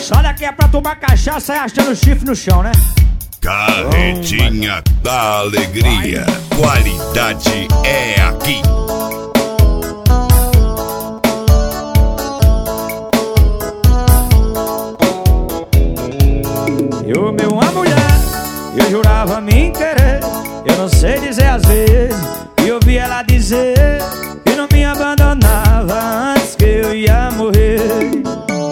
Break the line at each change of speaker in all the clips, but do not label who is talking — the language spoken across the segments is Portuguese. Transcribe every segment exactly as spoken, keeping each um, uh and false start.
Só daqui é pra tomar cachaça e achando chifre no chão, né?
Carretinha da Alegria. Qualidade é aqui.
Eu, meu, uma mulher, eu jurava me querer. Eu não sei dizer às vezes, e eu vi ela dizer que não me abandonava antes que eu ia morrer.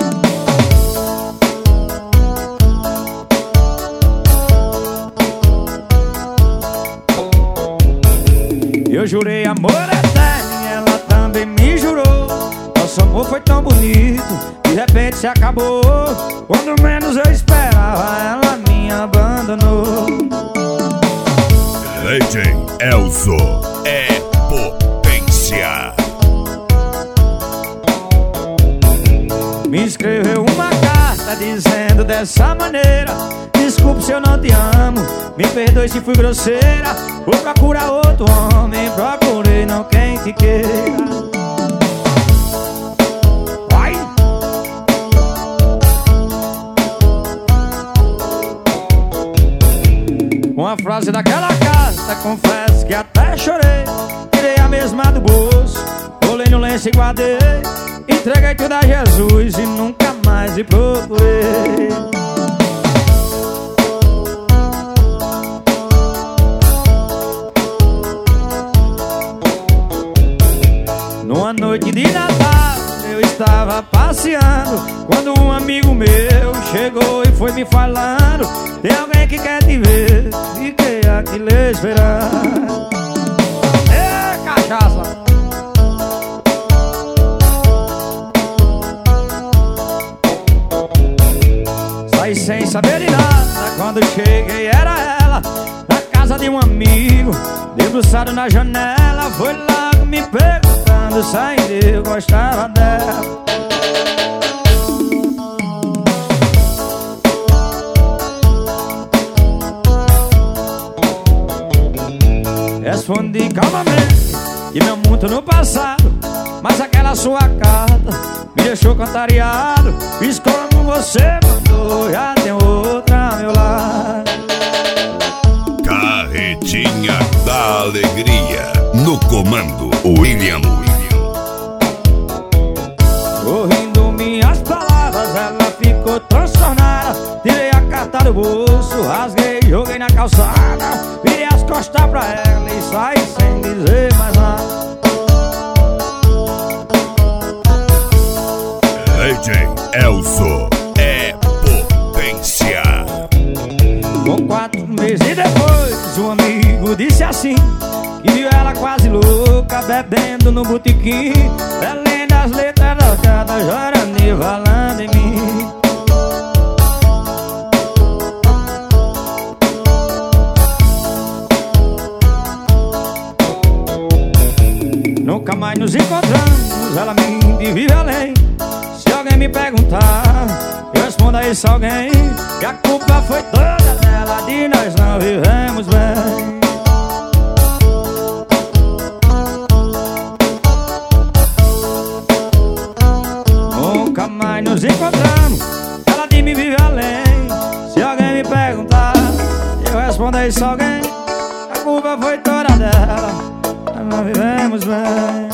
Eu jurei amor eterno e ela também me jurou. Nosso amor foi tão bonito, de repente se acabou. Quando menos eu esperava, ela me abandonou.
D J Elzo é potência.
Me escreveu uma carta dizendo dessa maneira: desculpe se eu não te amo, me perdoe se fui grosseira. Vou procurar outro homem, procurei não quem te queira. Vai! Uma frase daquela carta, confesso que até chorei. Tirei a mesma do bolso, colei no lenço e guardei. Entreguei tudo a Jesus e nunca mais me procurei. Numa noite de Natal eu estava passeando, quando um amigo meu chegou e foi me falando: tem alguém que quer te ver, fiquei aqui lhe esperando. Ê, cachaça! Saí sem saber de nada, quando cheguei era ela, na casa de um amigo, debruçado na janela. Foi logo me perguntando se ainda eu gostava dela. Respondi calmamente que meu mundo no passado, mas aquela sua carta me deixou contrariado. Fiz como você mandou, já tem outra ao meu lado.
Carretinha da Alegria. No comando, William.
Ouvindo minhas palavras, ela ficou transtornada. Tirei a carta do bolso, rasguei, joguei na calçada. Virei as costas pra ela e saí sem dizer mais nada.
D J Elzo é potência.
Com quatro meses depois, um amigo disse assim: que viu ela quase louca, bebendo no botequim, lendo as letras trocadas, chorando e falando em mim. Nunca mais nos encontramos, ela me vive além. Se alguém me perguntar, eu respondo a esse alguém que a culpa foi toda dela, de nós não vivemos bem. Nunca mais nos encontramos, ela de me vive além. Se alguém me perguntar, eu respondo a esse alguém: a culpa foi toda dela, nós não vivemos bem.